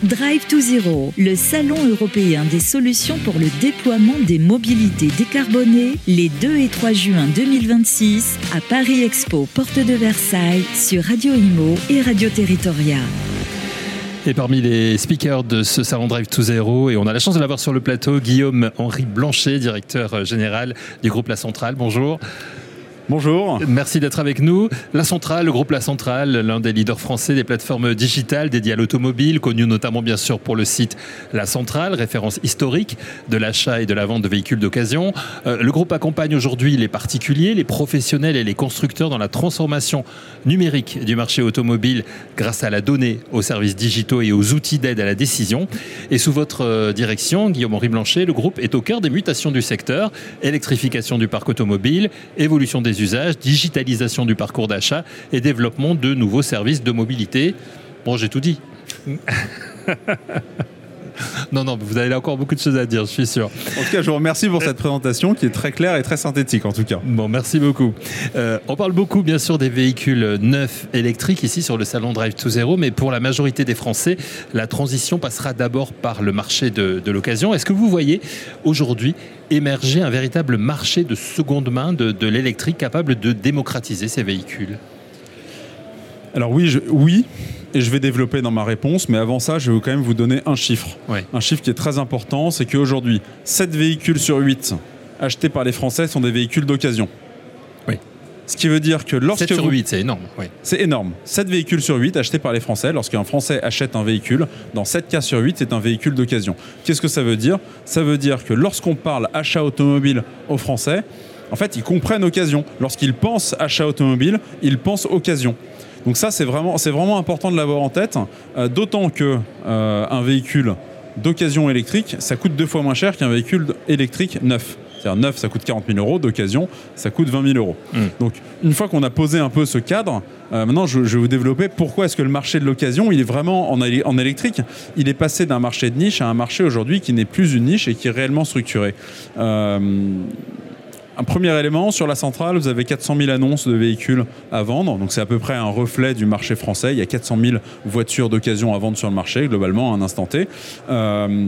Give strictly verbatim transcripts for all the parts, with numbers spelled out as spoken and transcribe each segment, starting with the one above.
Drive to Zero, le salon européen des solutions pour le déploiement des mobilités décarbonées, les deux et trois juin deux mille vingt-six à Paris Expo, porte de Versailles, sur Radio Imo et Radio Territoria. Et parmi les speakers de ce salon Drive to Zero, et on a la chance de l'avoir sur le plateau, Guillaume-Henri Blanchet, directeur général du groupe La Centrale. Bonjour. Bonjour. Merci d'être avec nous. La Centrale, le groupe La Centrale, l'un des leaders français des plateformes digitales dédiées à l'automobile, connu notamment bien sûr pour le site La Centrale, référence historique de l'achat et de la vente de véhicules d'occasion. Euh, le groupe accompagne aujourd'hui les particuliers, les professionnels et les constructeurs dans la transformation numérique du marché automobile grâce à la donnée, aux services digitaux et aux outils d'aide à la décision. Et sous votre euh, direction, Guillaume-Henri Blanchet, le groupe est au cœur des mutations du secteur, électrification du parc automobile, évolution des usages, digitalisation du parcours d'achat et développement de nouveaux services de mobilité. Bon, j'ai tout dit. Non, non, vous avez encore beaucoup de choses à dire, je suis sûr. En tout cas, je vous remercie pour cette présentation qui est très claire et très synthétique, en tout cas. Bon, merci beaucoup. Euh, on parle beaucoup, bien sûr, des véhicules neufs électriques ici sur le salon Drive to Zero, mais pour la majorité des Français, la transition passera d'abord par le marché de, de l'occasion. Est-ce que vous voyez aujourd'hui émerger un véritable marché de seconde main de, de l'électrique capable de démocratiser ces véhicules ? Alors oui, je, oui, et je vais développer dans ma réponse, mais avant ça, je vais quand même vous donner un chiffre. Ouais. Un chiffre qui est très important, c'est qu'aujourd'hui, sept véhicules sur huit achetés par les Français sont des véhicules d'occasion. Oui. Ce qui veut dire que lorsque sept sur vous... huit, c'est énorme. Oui. C'est énorme. sept véhicules sur huit achetés par les Français. Lorsqu'un Français achète un véhicule, dans sept cas sur huit, c'est un véhicule d'occasion. Qu'est-ce que ça veut dire ? Ça veut dire que lorsqu'on parle achat automobile aux Français, en fait, ils comprennent occasion. Lorsqu'ils pensent achat automobile, ils pensent occasion. Donc ça, c'est vraiment, c'est vraiment important de l'avoir en tête, euh, d'autant qu'un euh, véhicule d'occasion électrique, ça coûte deux fois moins cher qu'un véhicule électrique neuf. C'est-à-dire neuf, ça coûte quarante mille euros, d'occasion, ça coûte vingt mille euros. Mmh. Donc une fois qu'on a posé un peu ce cadre, euh, maintenant je, je vais vous développer pourquoi est-ce que le marché de l'occasion, il est vraiment en, en électrique. Il est passé d'un marché de niche à un marché aujourd'hui qui n'est plus une niche et qui est réellement structuré. Euh, Un premier élément, sur la centrale, vous avez quatre cent mille annonces de véhicules à vendre. Donc c'est à peu près un reflet du marché français. Il y a quatre cent mille voitures d'occasion à vendre sur le marché, globalement, à un instant T. Euh,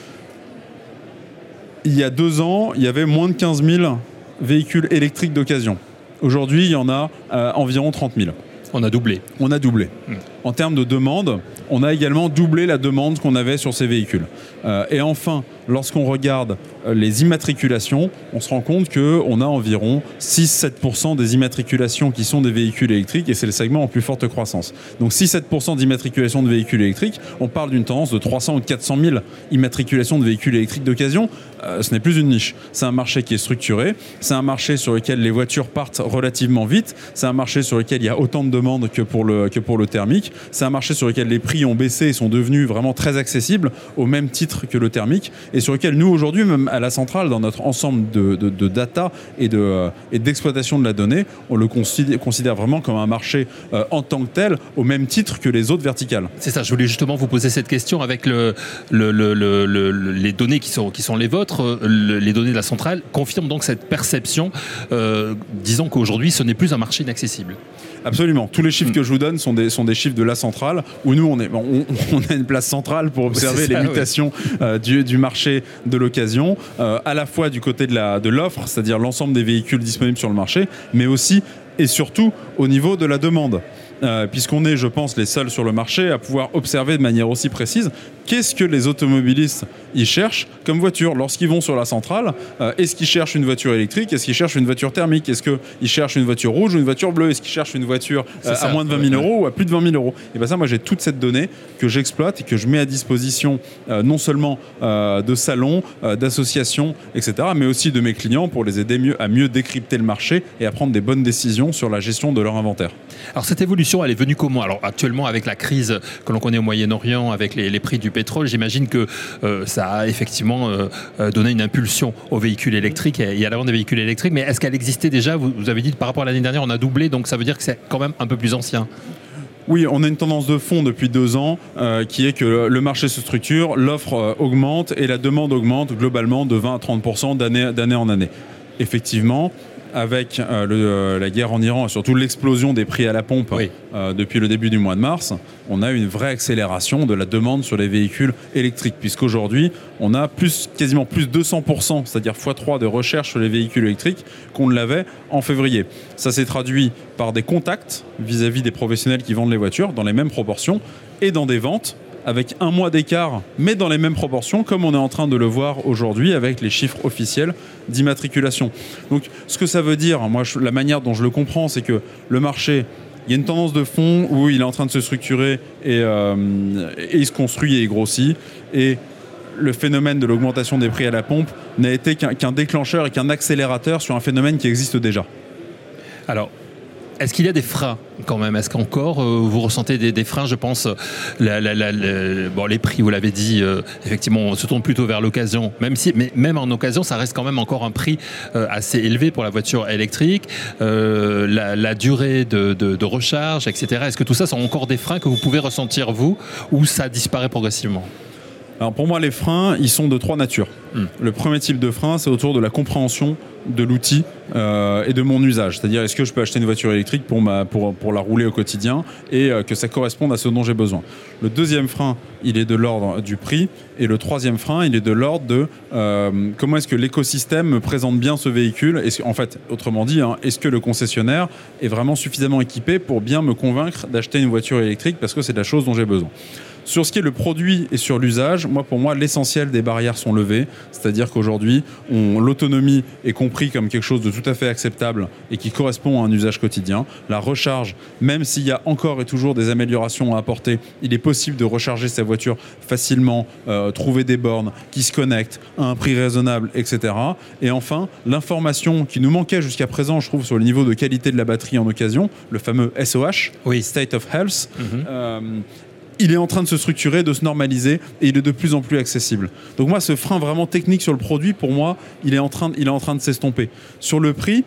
il y a deux ans, il y avait moins de quinze mille véhicules électriques d'occasion. Aujourd'hui, il y en a euh, environ trente mille. On a doublé. On a doublé. Mmh. En termes de demande, on a également doublé la demande qu'on avait sur ces véhicules. Euh, et enfin, lorsqu'on regarde euh, les immatriculations, on se rend compte qu'on a environ six à sept pour cent des immatriculations qui sont des véhicules électriques et c'est le segment en plus forte croissance. Donc six à sept pour cent d'immatriculation de véhicules électriques, on parle d'une tendance de trois cents ou quatre cent mille immatriculations de véhicules électriques d'occasion. Euh, ce n'est plus une niche. C'est un marché qui est structuré, c'est un marché sur lequel les voitures partent relativement vite, c'est un marché sur lequel il y a autant de demandes que pour le, que pour le thermique, c'est un marché sur lequel les prix ont baissé et sont devenus vraiment très accessibles au même titre que le thermique et sur lequel nous aujourd'hui, même à la centrale, dans notre ensemble de, de, de data et, de, euh, et d'exploitation de la donnée, on le considère, considère vraiment comme un marché euh, en tant que tel, au même titre que les autres verticales. C'est ça, je voulais justement vous poser cette question avec le, le, le, le, le, les données qui sont, qui sont les vôtres, le, les données de la centrale confirment donc cette perception, euh, disons qu'aujourd'hui ce n'est plus un marché inaccessible. Absolument. Tous les chiffres que je vous donne sont des, sont des chiffres de la centrale où nous, on, est, on, on a une place centrale pour observer ça, les mutations oui. euh, du, du marché de l'occasion, euh, à la fois du côté de, la, de l'offre, c'est-à-dire l'ensemble des véhicules disponibles sur le marché, mais aussi et surtout au niveau de la demande. Euh, puisqu'on est, je pense, les seuls sur le marché à pouvoir observer de manière aussi précise qu'est-ce que les automobilistes y cherchent comme voiture. Lorsqu'ils vont sur la centrale, euh, est-ce qu'ils cherchent une voiture électrique ? Est-ce qu'ils cherchent une voiture thermique ? Est-ce qu'ils cherchent une voiture rouge ou une voiture bleue ? Est-ce qu'ils cherchent une voiture euh, à moins de vingt mille euros ou à plus de vingt mille euros ? Et bien ça, moi, j'ai toute cette donnée que j'exploite et que je mets à disposition euh, non seulement euh, de salons, euh, d'associations, et cetera, mais aussi de mes clients pour les aider mieux, à mieux décrypter le marché et à prendre des bonnes décisions sur la gestion de leur inventaire. Alors cette évolution, elle est venue comment ? Alors actuellement, avec la crise que l'on connaît au Moyen-Orient, avec les, les prix du pétrole, j'imagine que euh, ça a effectivement euh, donné une impulsion aux véhicules électriques et à la vente des véhicules électriques. Mais est-ce qu'elle existait déjà ? vous, vous avez dit par rapport à l'année dernière, on a doublé, donc ça veut dire que c'est quand même un peu plus ancien. Oui, on a une tendance de fond depuis deux ans euh, qui est que le marché se structure, l'offre euh, augmente et la demande augmente globalement de vingt à trente pour cent d'année, d'année en année. Effectivement, avec euh, le, euh, la guerre en Iran et surtout l'explosion des prix à la pompe oui. euh, depuis le début du mois de mars, on a une vraie accélération de la demande sur les véhicules électriques, puisqu'aujourd'hui, on a plus, quasiment plus deux cents pour cent, c'est-à-dire fois trois de recherche sur les véhicules électriques qu'on ne l'avait en février. Ça s'est traduit par des contacts vis-à-vis des professionnels qui vendent les voitures dans les mêmes proportions et dans des ventes avec un mois d'écart, mais dans les mêmes proportions, comme on est en train de le voir aujourd'hui avec les chiffres officiels d'immatriculation. Donc, ce que ça veut dire, moi, je, la manière dont je le comprends, c'est que le marché, il y a une tendance de fond où il est en train de se structurer et, euh, et il se construit et il grossit. Et le phénomène de l'augmentation des prix à la pompe n'a été qu'un, qu'un déclencheur et qu'un accélérateur sur un phénomène qui existe déjà. Alors, est-ce qu'il y a des freins quand même ? Est-ce qu'encore euh, vous ressentez des, des freins ? Je pense, la, la, la, la, bon, les prix, vous l'avez dit, euh, effectivement, on se tourne plutôt vers l'occasion. Même si, mais même en occasion, ça reste quand même encore un prix euh, assez élevé pour la voiture électrique. Euh, la, la durée de, de, de recharge, et cetera. Est-ce que tout ça sont encore des freins que vous pouvez ressentir vous, ou ça disparaît progressivement ? Alors pour moi, les freins, ils sont de trois natures. Mmh. Le premier type de frein, c'est autour de la compréhension de l'outil euh, et de mon usage. C'est-à-dire, est-ce que je peux acheter une voiture électrique pour, ma, pour, pour la rouler au quotidien et euh, que ça corresponde à ce dont j'ai besoin. Le deuxième frein, il est de l'ordre du prix. Et le troisième frein, il est de l'ordre de euh, comment est-ce que l'écosystème me présente bien ce véhicule. Est-ce, en fait, autrement dit, hein, est-ce que le concessionnaire est vraiment suffisamment équipé pour bien me convaincre d'acheter une voiture électrique parce que c'est la chose dont j'ai besoin. Sur ce qui est le produit et sur l'usage, moi, pour moi, l'essentiel des barrières sont levées. C'est-à-dire qu'aujourd'hui, on, l'autonomie est compris comme quelque chose de tout à fait acceptable et qui correspond à un usage quotidien. La recharge, même s'il y a encore et toujours des améliorations à apporter, il est possible de recharger sa voiture facilement, euh, trouver des bornes qui se connectent à un prix raisonnable, et cetera. Et enfin, l'information qui nous manquait jusqu'à présent, je trouve, sur le niveau de qualité de la batterie en occasion, le fameux S O H, oui. State of Health, mm-hmm. euh, il est en train de se structurer, de se normaliser et il est de plus en plus accessible. Donc moi, ce frein vraiment technique sur le produit, pour moi, il est en train de, il est en train de s'estomper. Sur le prix,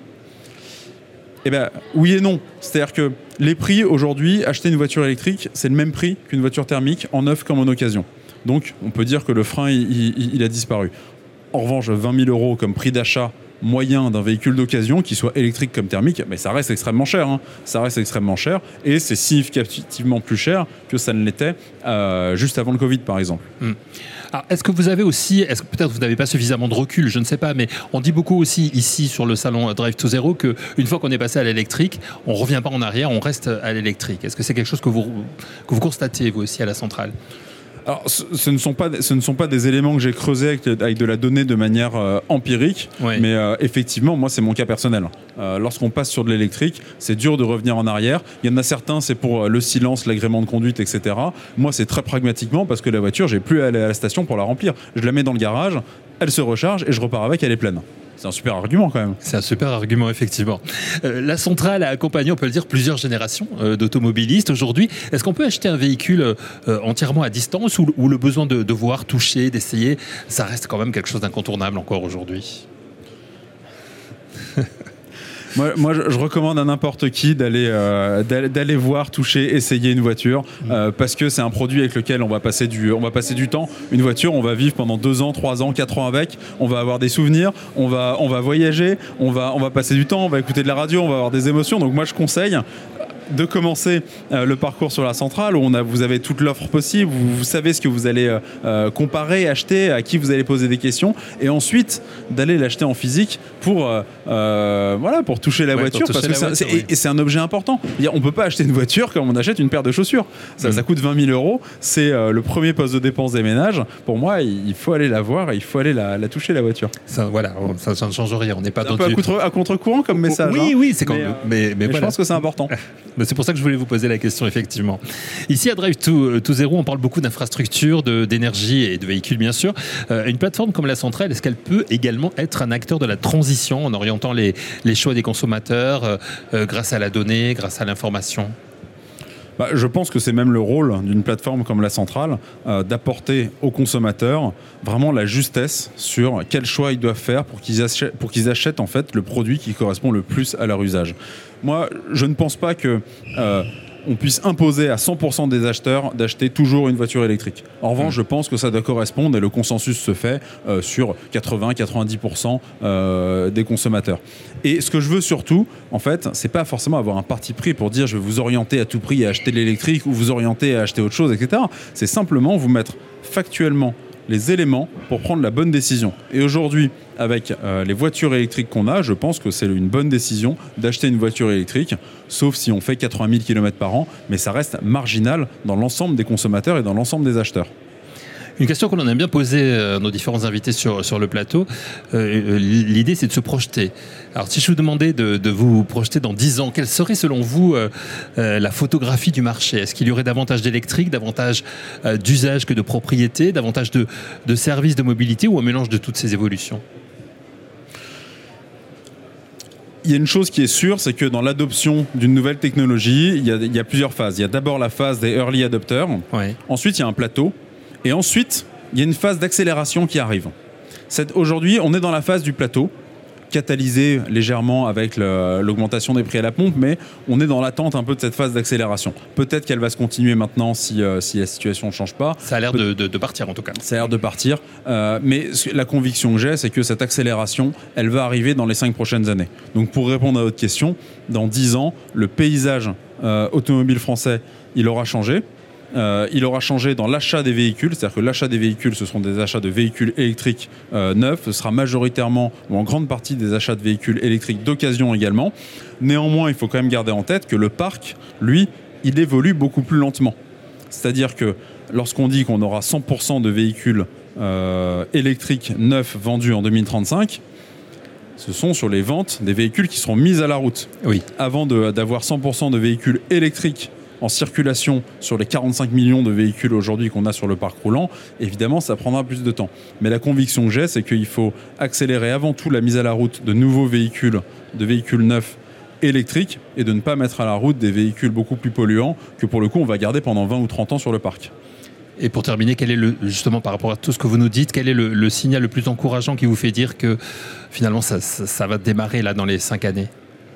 eh ben, oui et non. C'est-à-dire que les prix, aujourd'hui, acheter une voiture électrique, c'est le même prix qu'une voiture thermique, en neuf comme en occasion. Donc, on peut dire que le frein, il, il, il a disparu. En revanche, vingt mille euros comme prix d'achat moyen d'un véhicule d'occasion, qu'il soit électrique comme thermique, mais ça reste extrêmement cher. Hein. Ça reste extrêmement cher et c'est significativement plus cher que ça ne l'était euh, juste avant le Covid, par exemple. Mmh. Alors, est-ce que vous avez aussi, est-ce que peut-être vous n'avez pas suffisamment de recul, je ne sais pas, mais on dit beaucoup aussi ici sur le salon Drive to Zero qu'une fois qu'on est passé à l'électrique, on ne revient pas en arrière, on reste à l'électrique. Est-ce que c'est quelque chose que vous, que vous constatez, vous aussi, à la centrale ? Alors, ce, ce, ne sont pas, ce ne sont pas des éléments que j'ai creusés avec, avec de la donnée de manière euh, empirique, oui. mais euh, effectivement, moi, c'est mon cas personnel. Euh, lorsqu'on passe sur de l'électrique, c'est dur de revenir en arrière. Il y en a certains, c'est pour le silence, l'agrément de conduite, et cetera. Moi, c'est très pragmatiquement parce que la voiture, j'ai plus à aller à la station pour la remplir. Je la mets dans le garage, elle se recharge et je repars avec, elle est pleine. C'est un super argument quand même. C'est un super argument, effectivement. Euh, la centrale a accompagné, on peut le dire, plusieurs générations euh, d'automobilistes. Aujourd'hui, est-ce qu'on peut acheter un véhicule euh, entièrement à distance ou, ou le besoin de, de voir, toucher, d'essayer, ça reste quand même quelque chose d'incontournable encore aujourd'hui ? Moi, moi je, je recommande à n'importe qui d'aller, euh, d'aller, d'aller voir, toucher, essayer une voiture euh, parce que c'est un produit avec lequel on va passer du, on va passer du temps. Une voiture, on va vivre pendant deux ans, trois ans, quatre ans avec. On va avoir des souvenirs, on va, on va voyager, on va, on va passer du temps, on va écouter de la radio, on va avoir des émotions. Donc moi, je conseille de commencer euh, le parcours sur la centrale où on a, vous avez toute l'offre possible, vous, vous savez ce que vous allez euh, comparer, acheter, à qui vous allez poser des questions, et ensuite d'aller l'acheter en physique pour, euh, euh, voilà, pour toucher la ouais, voiture, parce que la c'est, voiture, c'est, oui. et, et c'est un objet important. On ne peut pas acheter une voiture comme on achète une paire de chaussures. Ça, mmh. ça coûte vingt mille euros, c'est euh, le premier poste de dépense des ménages. Pour moi, il faut aller la voir et il faut aller la, la toucher, la voiture. Ça, voilà, ça, ça ne change rien. On n'est pas c'est un peu à, contre, à contre-courant comme message. Oui, hein. oui, c'est quand mais, même. Euh, mais, mais, mais voilà. Je pense que c'est important. C'est pour ça que je voulais vous poser la question, effectivement. Ici, à Drive to, to Zero, on parle beaucoup d'infrastructures, de, d'énergie et de véhicules, bien sûr. Euh, une plateforme comme la centrale, est-ce qu'elle peut également être un acteur de la transition en orientant les, les choix des consommateurs euh, euh, grâce à la donnée, grâce à l'information ? Bah, je pense que c'est même le rôle d'une plateforme comme la centrale euh, d'apporter aux consommateurs vraiment la justesse sur quel choix ils doivent faire pour qu'ils achètent, pour qu'ils achètent en fait le produit qui correspond le plus à leur usage. Moi, je ne pense pas que euh, on puisse imposer à cent pour cent des acheteurs d'acheter toujours une voiture électrique. En revanche, mmh. je pense que ça doit correspondre, et le consensus se fait euh, sur quatre-vingts à quatre-vingt-dix pour cent euh, des consommateurs. Et ce que je veux surtout, en fait, c'est pas forcément avoir un parti pris pour dire je vais vous orienter à tout prix à acheter de l'électrique ou vous orienter à acheter autre chose, et cetera. C'est simplement vous mettre factuellement les éléments pour prendre la bonne décision. Et aujourd'hui, avec euh, les voitures électriques qu'on a, je pense que c'est une bonne décision d'acheter une voiture électrique, sauf si on fait quatre-vingt mille kilomètres par an, mais ça reste marginal dans l'ensemble des consommateurs et dans l'ensemble des acheteurs. Une question qu'on aime bien poser à nos différents invités sur, sur le plateau, euh, l'idée c'est de se projeter. Alors si je vous demandais de, de vous projeter dans dix ans, quelle serait selon vous euh, euh, la photographie du marché ? Est-ce qu'il y aurait davantage d'électrique, davantage euh, d'usage que de propriété, davantage de, de services de mobilité ou un mélange de toutes ces évolutions ? Il y a une chose qui est sûre, c'est que dans l'adoption d'une nouvelle technologie, il y a, il y a plusieurs phases. Il y a d'abord la phase des early adopters, ouais. Ensuite il y a un plateau, et ensuite, il y a une phase d'accélération qui arrive. C'est, aujourd'hui, on est dans la phase du plateau, catalysée légèrement avec le, l'augmentation des prix à la pompe, mais on est dans l'attente un peu de cette phase d'accélération. Peut-être qu'elle va se continuer maintenant si, euh, si la situation ne change pas. Ça a l'air de, de, de partir en tout cas. Ça a l'air de partir, euh, mais la conviction que j'ai, c'est que cette accélération, elle va arriver dans les cinq prochaines années. Donc pour répondre à votre question, dans dix ans, le paysage euh, automobile français, il aura changé. Euh, il aura changé dans l'achat des véhicules, c'est-à-dire que l'achat des véhicules, ce seront des achats de véhicules électriques euh, neufs, ce sera majoritairement ou en grande partie des achats de véhicules électriques d'occasion également. Néanmoins, il faut quand même garder en tête que le parc, lui, il évolue beaucoup plus lentement. C'est-à-dire que lorsqu'on dit qu'on aura cent pour cent de véhicules euh, électriques neufs vendus en deux mille trente-cinq, ce sont sur les ventes des véhicules qui seront mis à la route. Oui. Avant de, d'avoir cent pour cent de véhicules électriques en circulation sur les quarante-cinq millions de véhicules aujourd'hui qu'on a sur le parc roulant, évidemment, ça prendra plus de temps. Mais la conviction que j'ai, c'est qu'il faut accélérer avant tout la mise à la route de nouveaux véhicules, de véhicules neufs électriques, et de ne pas mettre à la route des véhicules beaucoup plus polluants que pour le coup, on va garder pendant vingt ou trente ans sur le parc. Et pour terminer, quel est le, justement par rapport à tout ce que vous nous dites, quel est le, le signal le plus encourageant qui vous fait dire que finalement ça, ça, ça va démarrer là dans les cinq années ?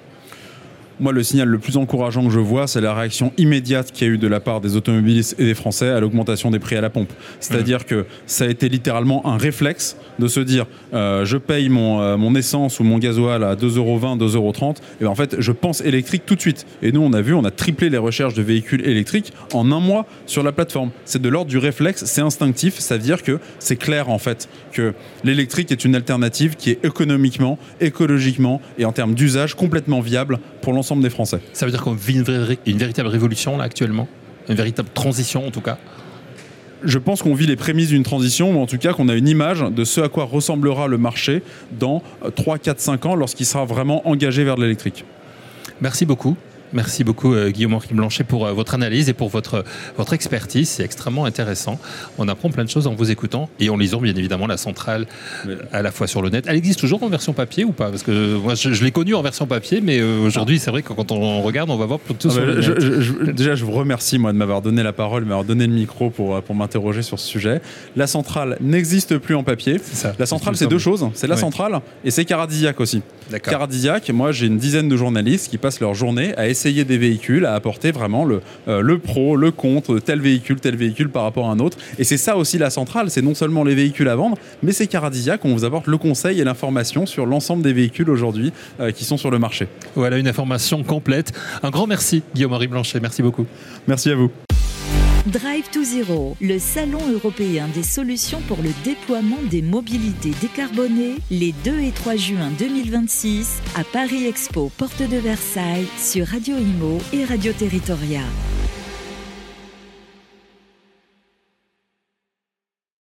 Moi, le signal le plus encourageant que je vois, c'est la réaction immédiate qu'il y a eu de la part des automobilistes et des Français à l'augmentation des prix à la pompe. C'est-à-dire mmh. que ça a été littéralement un réflexe de se dire euh, je paye mon, euh, mon essence ou mon gasoil à deux euros vingt, deux euros trente, et bien en fait, je pense électrique tout de suite. Et nous, on a vu, on a triplé les recherches de véhicules électriques en un mois sur la plateforme. C'est de l'ordre du réflexe, c'est instinctif, ça veut dire que c'est clair en fait que l'électrique est une alternative qui est économiquement, écologiquement et en termes d'usage complètement viable pour l'ensemble des Français. Ça veut dire qu'on vit une, vraie, une véritable révolution là actuellement ? Une véritable transition en tout cas ? Je pense qu'on vit les prémices d'une transition, ou en tout cas qu'on a une image de ce à quoi ressemblera le marché dans trois, quatre, cinq ans lorsqu'il sera vraiment engagé vers l'électrique. Merci beaucoup. Merci beaucoup euh, Guillaume-Henri Blanchet pour euh, votre analyse et pour votre, votre expertise. C'est extrêmement intéressant. On apprend plein de choses en vous écoutant et en lisant bien évidemment la centrale euh, à la fois sur le net. Elle existe toujours en version papier ou pas ? Parce que euh, moi je, je l'ai connue en version papier, mais euh, aujourd'hui c'est vrai que quand on regarde, on va voir tout ah sur bah, le je, net. Je, je, déjà je vous remercie moi de m'avoir donné la parole, de m'avoir donné le micro pour, pour m'interroger sur ce sujet. La centrale n'existe plus en papier. C'est ça, la centrale c'est, c'est deux choses. C'est la ouais. centrale et c'est Caradisiac aussi. D'accord. Caradisiac, moi j'ai une dizaine de journalistes qui passent leur journée à essayer des véhicules, à apporter vraiment le, euh, le pro, le contre de tel véhicule, tel véhicule par rapport à un autre. Et c'est ça aussi la centrale, c'est non seulement les véhicules à vendre, mais c'est Caradisiac, on vous apporte le conseil et l'information sur l'ensemble des véhicules aujourd'hui euh, qui sont sur le marché. Voilà une information complète. Un grand merci Guillaume-Henri Blanchet, merci beaucoup. Merci à vous. Drive to Zero, le salon européen des solutions pour le déploiement des mobilités décarbonées, les deux et trois juin deux mille vingt-six à Paris Expo, porte de Versailles, sur Radio Imo et Radio Territoria.